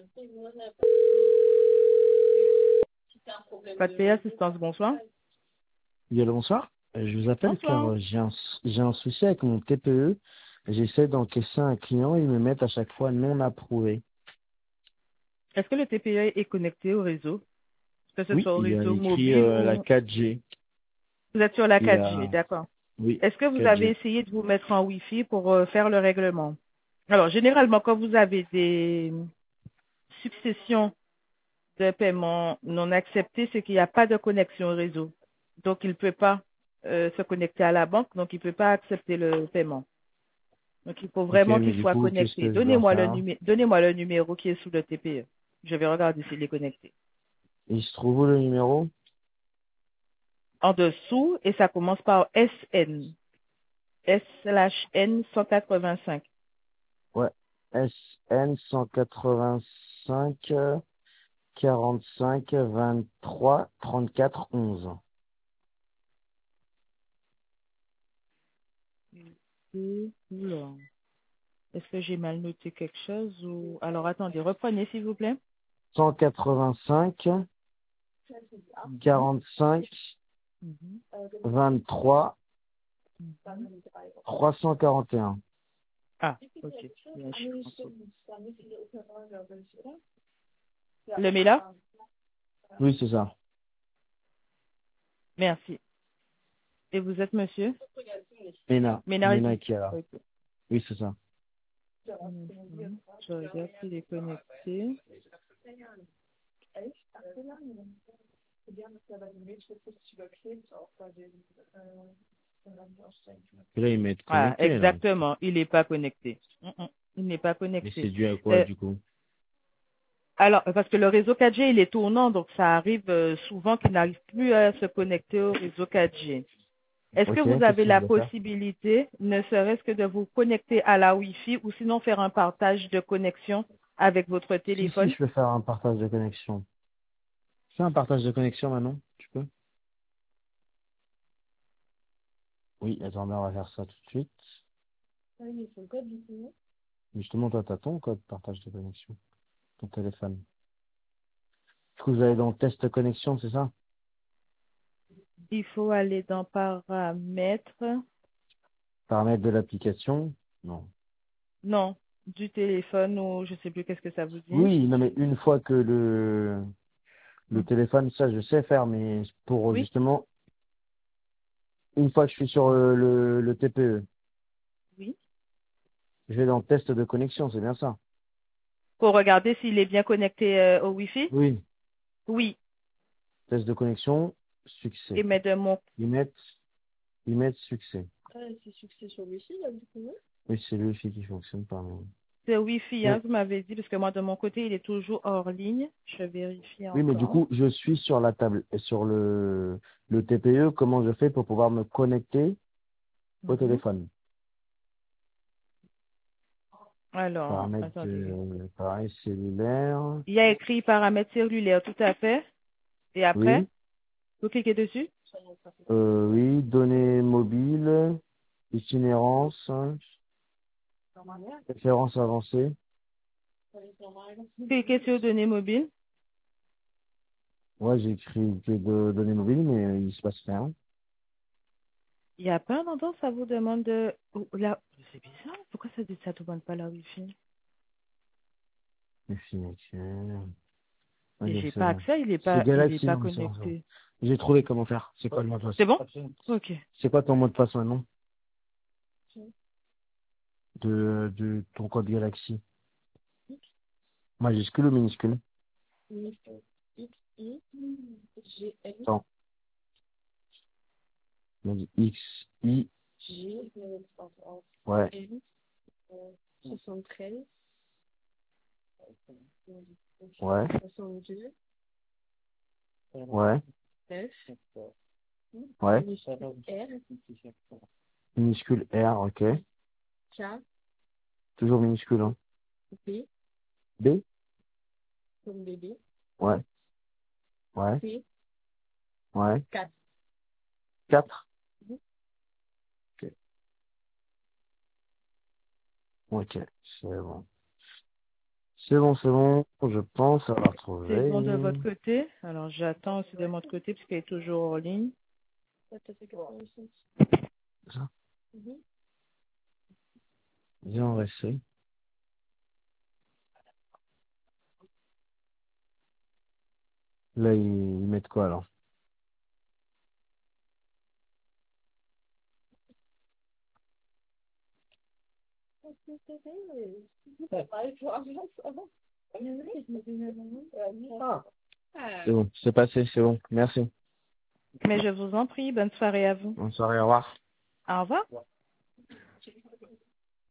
Pas de payer assistance, bonsoir. Oui, allô, bonsoir. Je vous appelle car Bonsoir. j'ai un souci avec mon TPE. J'essaie d'encaisser un client et ils me mettent à chaque fois non approuvé. Est-ce que le TPE est connecté au réseau? Que ce Oui, soit au il y a réseau écrit mobile la ou 4G. vous êtes sur la Il y 4G, a, d'accord. oui, Est-ce que vous avez 4G. essayé de vous mettre en Wi-Fi pour faire le règlement? Alors, généralement, quand vous avez des successions de paiements non acceptés, c'est qu'il n'y a pas de connexion au réseau. Donc, il ne peut pas se connecter à la banque, donc il ne peut pas accepter le paiement. Donc, il faut Ok, vraiment mais qu'il du soit coup, qu'est-ce connecté. que je dois faire? Donnez-moi le numéro qui est sous le TPE. Je vais regarder s'il est connecté. Il se trouve où le numéro? En dessous, et ça commence par SN. S/N 185. Ouais. SN 185 45 23 34 11. Oula. Est-ce que j'ai mal noté quelque chose ou... Alors, attendez, reprenez, s'il vous plaît. 185 45 Mhm. 23 Mhm. 341. Ah, ok. Le Mela? Oui, c'est ça. Merci. Et vous êtes monsieur? Mena Ménardi. qui est là. Ok. Oui, c'est ça. Mhm. Je regarde s'il est connecté. Et là, ils mettent Ah, connecté, là. exactement. Il n'est pas connecté. Il n'est pas Mais connecté. c'est dû à quoi, Euh, du coup? alors, parce que le réseau 4G, il est tournant, donc ça arrive souvent qu'il n'arrive plus à se connecter au réseau 4G. Est-ce que Ok, vous qu'est-ce avez que je la dois faire? possibilité, ne serait-ce que de vous connecter à la Wi-Fi ou sinon faire un partage de connexion avec votre Si, téléphone? je peux faire un partage de connexion. Fais un partage de connexion maintenant, tu peux? Oui, attendez, on va faire ça tout de suite. Justement, toi, t'as ton code partage de connexion, ton téléphone. Du coup, vous allez dans test connexion, c'est ça? Il faut aller dans paramètres, Paramètres de l'application? Non. non, du téléphone ou je sais plus qu'est-ce que ça vous dit. Oui, non, mais une fois que le Hmm. téléphone, ça, je sais faire, mais pour Oui, justement, une fois que je suis sur le TPE, oui. je vais dans test de connexion, c'est bien ça? Pour regarder s'il est bien connecté au Wi-Fi? Oui. Oui. Test de connexion, Et succès. mais de mon Ils mettent, ils mettent succès. Oui, c'est le wifi qui fonctionne pas. c'est Wi-Fi, hein, Mais, vous m'avez dit, parce que moi de mon côté, il est toujours hors ligne. Je vérifie oui, mais du encore. coup, je suis sur la table, et sur le TPE, comment je fais pour pouvoir me connecter au Mhm. téléphone? Alors, Paramètres attendez. de, pareil, cellulaire. Il y a écrit paramètres cellulaires, tout à fait. Et après, Oui. vous cliquez dessus. Oui, données mobiles, itinérance, référence avancée. Cliquez sur données mobiles. Ouais, j'ai écrit que de données mobiles, mais il se passe rien. Il n'y a pas un endroit où ça vous demande de... Là, c'est bizarre. Pourquoi ça dit ça ne demande pas la Wi-Fi? Les signatures. Et Ok, j'ai c'est pas bon. accès, C'est il est Galaxy, pas non, mais c'est bon, c'est bon. connecté. J'ai trouvé comment faire. C'est quoi le mot de passe? C'est bon? Ok. C'est quoi ton mot de passe maintenant? De ton code Galaxy. Majuscule ou minuscule? Attends. On a dit X, I, ouais, ouais, ouais, ouais. Minuscule R, ok. Toujours minuscule, hein. B, ouais, ouais, ouais. 4. Ok, ok, c'est bon. C'est bon, c'est bon. Je pense avoir C'est trouvé. bon de votre côté. Alors, j'attends aussi de mon côté puisqu'elle est toujours en ligne. Ça. Viens en récit. Là, ils mettent quoi alors? C'est bon, c'est passé, c'est bon. Merci. Mais je vous en prie, bonne soirée à vous. Bonne soirée, au revoir. Au revoir.